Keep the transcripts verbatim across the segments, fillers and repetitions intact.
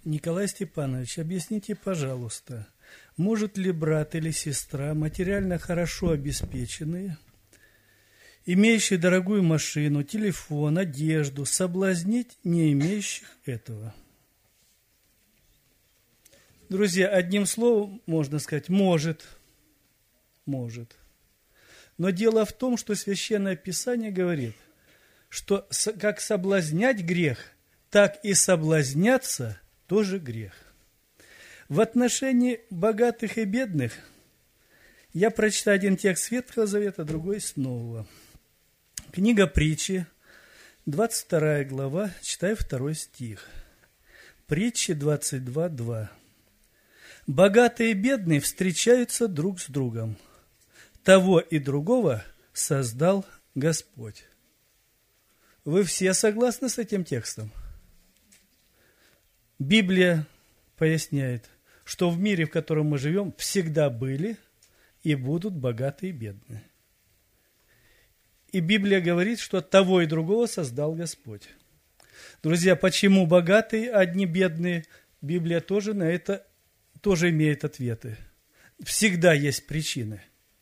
Николай Степанович, объясните, пожалуйста, может ли брат или сестра, материально хорошо обеспеченные, имеющие дорогую машину, телефон, одежду, соблазнить не имеющих этого? Друзья, одним словом можно сказать, может, может. Но дело в том, что Священное Писание говорит, что как соблазнять грех, так и соблазняться тоже грех. В отношении богатых и бедных я прочитаю один текст Ветхого Завета, другой с Нового. Книга Притчи, двадцать вторая глава, читаю второй стих. Притчи двадцать два, два. «Богатые и бедные встречаются друг с другом. Того и другого создал Господь». Вы все согласны с этим текстом? Библия поясняет, что в мире, в котором мы живем, всегда были и будут богатые и бедные. И Библия говорит, что того и другого создал Господь. Друзья, почему богатые, а одни бедные? Библия тоже на это тоже имеет ответы. Всегда есть причины.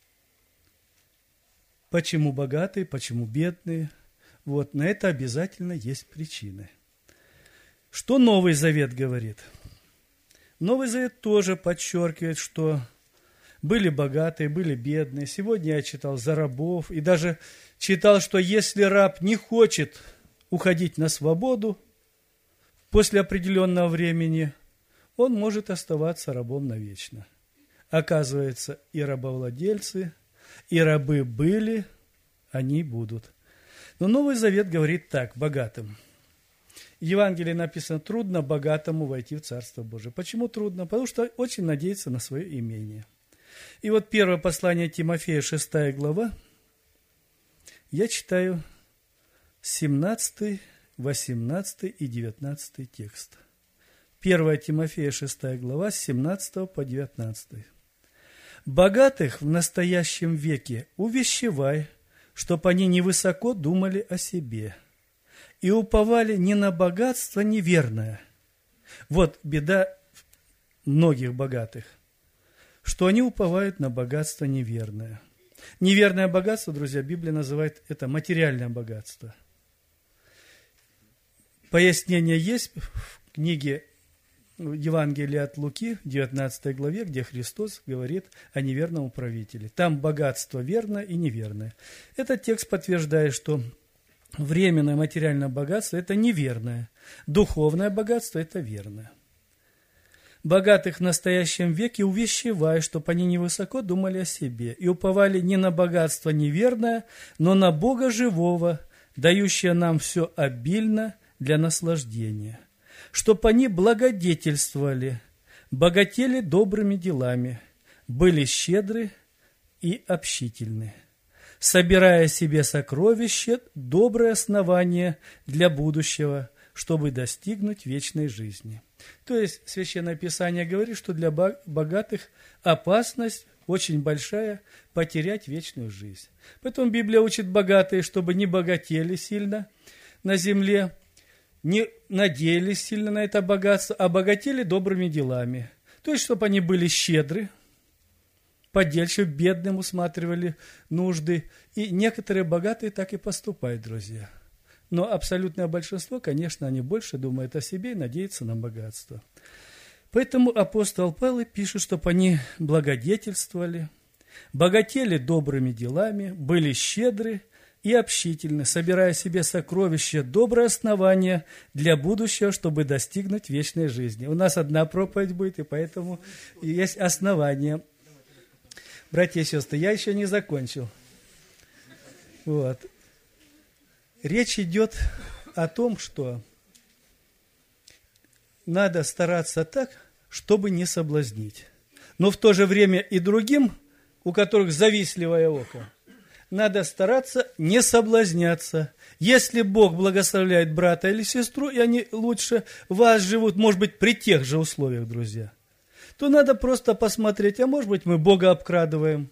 Почему богатые, почему бедные? Вот, на это обязательно есть причины. Что Новый Завет говорит? Новый Завет тоже подчеркивает, что были богатые, были бедные. Сегодня я читал за рабов и даже читал, что если раб не хочет уходить на свободу после определенного времени, он может оставаться рабом навечно. Оказывается, и рабовладельцы, и рабы были, они будут. Но Новый Завет говорит так, богатым. В Евангелии написано, трудно богатому войти в Царство Божие. Почему трудно? Потому что очень надеется на свое имение. И вот первое послание Тимофея, шестая глава, я читаю семнадцатый, восемнадцатый и девятнадцатый текст. первое Тимофея, шестая глава, с семнадцатого по девятнадцатый. «Богатых в настоящем веке увещевай, чтоб они невысоко думали о себе и уповали не на богатство неверное». Вот беда многих богатых, что они уповают на богатство неверное. Неверное богатство, друзья, Библия называет это материальное богатство. Пояснение есть в книге Евангелия от Луки, девятнадцатой главе, где Христос говорит о неверном управителе. Там богатство верное и неверное. Этот текст подтверждает, что временное материальное богатство – это неверное, духовное богатство – это верное. Богатых в настоящем веке увещевай, чтобы они невысоко думали о себе и уповали не на богатство неверное, но на Бога живого, дающее нам все обильно для наслаждения, чтоб они благодетельствовали, богатели добрыми делами, были щедры и общительны, собирая себе сокровища, доброе основание для будущего, чтобы достигнуть вечной жизни. То есть Священное Писание говорит, что для богатых опасность очень большая потерять вечную жизнь. Поэтому Библия учит богатые, чтобы не богатели сильно на земле, не надеялись сильно на это богатство, а богатели добрыми делами. То есть, чтобы они были щедры, подельщик, бедным усматривали нужды. И некоторые богатые так и поступают, друзья. Но абсолютное большинство, конечно, они больше думают о себе и надеются на богатство. Поэтому апостол Павел пишет, чтобы они благодетельствовали, богатели добрыми делами, были щедры и общительны, собирая себе сокровища, доброе основание для будущего, чтобы достигнуть вечной жизни. У нас одна проповедь будет, и поэтому есть основания. Братья и сестры, я еще не закончил. Вот. Речь идет о том, что надо стараться так, чтобы не соблазнить. Но в то же время и другим, у которых завистливое око, надо стараться не соблазняться. Если Бог благословляет брата или сестру, и они лучше вас живут, может быть, при тех же условиях, друзья, то надо просто посмотреть, а может быть, мы Бога обкрадываем.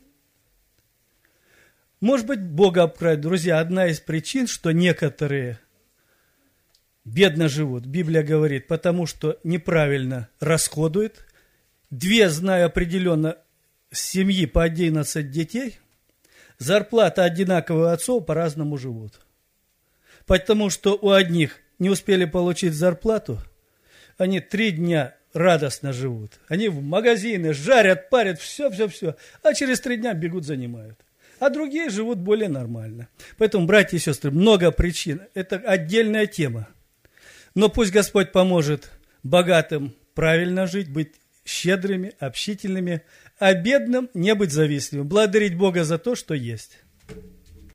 Может быть, Бога обкрадывают. Друзья, одна из причин, что некоторые бедно живут? Библия говорит, потому что неправильно расходуют. Две, знаю определенно, семьи по одиннадцать детей, зарплата одинаковая у отцов, по-разному живут. Потому что у одних не успели получить зарплату, они три дня радостно живут. Они в магазины жарят, парят, все-все-все, а через три дня бегут, занимают. А другие живут более нормально. Поэтому, братья и сестры, много причин. Это отдельная тема. Но пусть Господь поможет богатым правильно жить, быть щедрыми, общительными, а бедным не быть завистливым. Благодарить Бога за то, что есть.